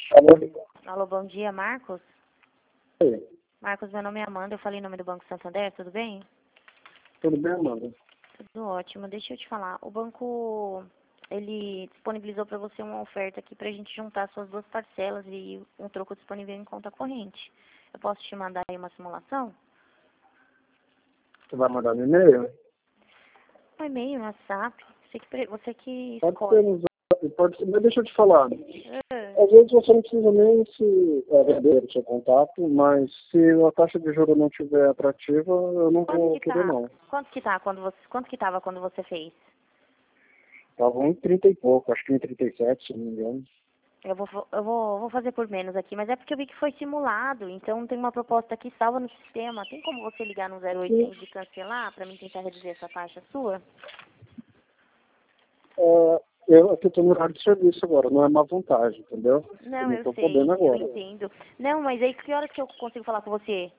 Alô? Alô, bom dia, Marcos. Oi. Marcos, meu nome é Amanda, eu falei em nome do Banco Santander, tudo bem? Tudo bem, Amanda? Tudo ótimo. Deixa eu te falar, o banco, ele disponibilizou para você uma oferta aqui para a gente juntar suas duas parcelas e um troco disponível em conta corrente. Eu posso te mandar aí uma simulação? Você vai mandar no e-mail? Um e-mail, um WhatsApp, você que Pode ser escolhe. no Zap, pode ser, mas deixa eu te falar. Ah, Às vezes você não precisa nem se vender o seu contato, mas se a taxa de juros não estiver atrativa, eu não Quanto vou que querer tá? não. Quanto que tava quando você fez? Tava em 30 e pouco, acho que em 37, se não me engano. Eu vou fazer por menos aqui, mas é porque eu vi que foi simulado, então tem uma proposta aqui salva no sistema. Tem como você ligar no Sim. 0800 e cancelar para mim tentar reduzir essa taxa sua? Eu aqui estou no horário de serviço agora, não é má vontade, entendeu? Eu Não, não eu estou podendo sei, eu agora. entendo. Não, mas aí que horas que eu consigo falar com você?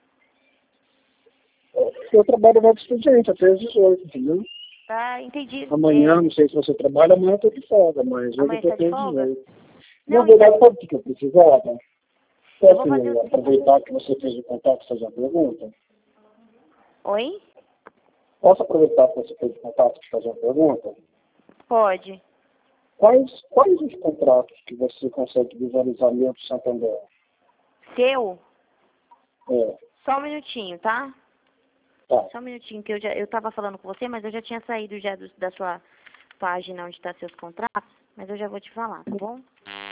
Eu trabalho no expediente até às 18, entendeu? Tá, entendi. Amanhã, não sei se você trabalha, amanhã eu estou de folga, mas hoje eu Amanhã estou está de até às folga? 18. Na Não, verdade, então, sabe o que eu precisava? eu vou Posso fazer o... aproveitar que você fez o contato e fazer uma pergunta? Oi? Posso aproveitar que você fez o contato e fazer uma pergunta? Pode. Quais os contratos que você consegue visualizar meu do Santander? Seu? É, Só um minutinho, tá? tá. Só um minutinho, que eu tava falando com você, mas eu já tinha saído já da sua página onde tá seus contratos, mas eu já vou te falar, tá bom?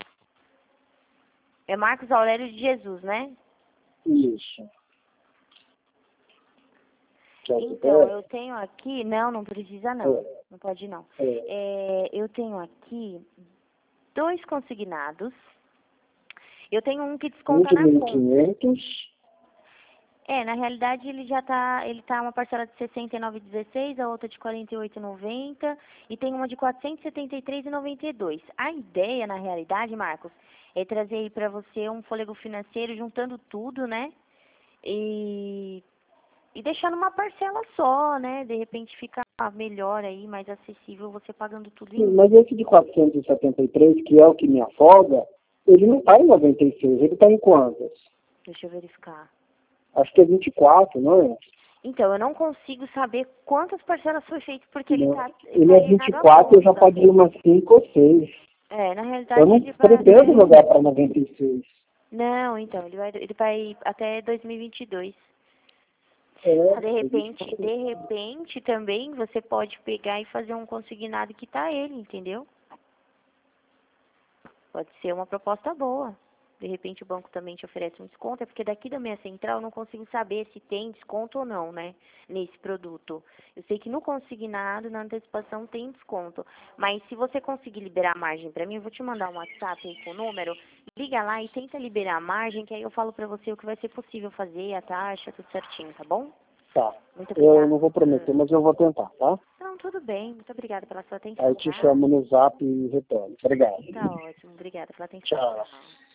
É Marcos Aurélio de Jesus, né? Isso. Que é o Então, CPF? eu tenho aqui... Não, não precisa não. É, Não pode não. é. Eu tenho aqui 2 consignados. Eu tenho um que Um desconta de na conta. 1.500, Na realidade ele tá uma parcela de 69,16, a outra de 48,90 e tem uma de 473,92. A ideia, na realidade, Marcos, é trazer aí para você um fôlego financeiro juntando tudo, né? E deixar numa parcela só, né? De repente fica melhor aí, mais acessível você pagando tudo em sim, um. mas esse de 473, que é o que me afoga, ele não está em 96, ele está em quantas? Deixa eu verificar. Acho que é 24, não é? Então, eu não consigo saber quantas parcelas foi feito, porque ele Não. tá, Ele tá é alienado à 24, eu já conta. paguei umas 5 ou 6. Na Eu realidade não pretendo jogar para 96. Não, então, ele vai até 2022. É, De repente também você pode pegar e fazer um consignado que tá ele, entendeu? Pode ser uma proposta boa. De repente o banco também te oferece um desconto, é porque daqui da minha central eu não consigo saber se tem desconto ou não, né, nesse produto. Eu sei que no consignado, na antecipação, tem desconto. Mas se você conseguir liberar a margem para mim, eu vou te mandar um WhatsApp aí com o número, liga lá e tenta liberar a margem, que aí eu falo para você o que vai ser possível fazer, a taxa, tudo certinho, tá bom? tá. Muito Eu obrigada. não vou prometer, mas eu vou tentar, tá? Não, tudo bem. Muito obrigada pela sua Aí atenção, te tá? chamo no zap e retorno. Obrigado. Tá ótimo. Obrigada pela atenção. Tchau. Tchau.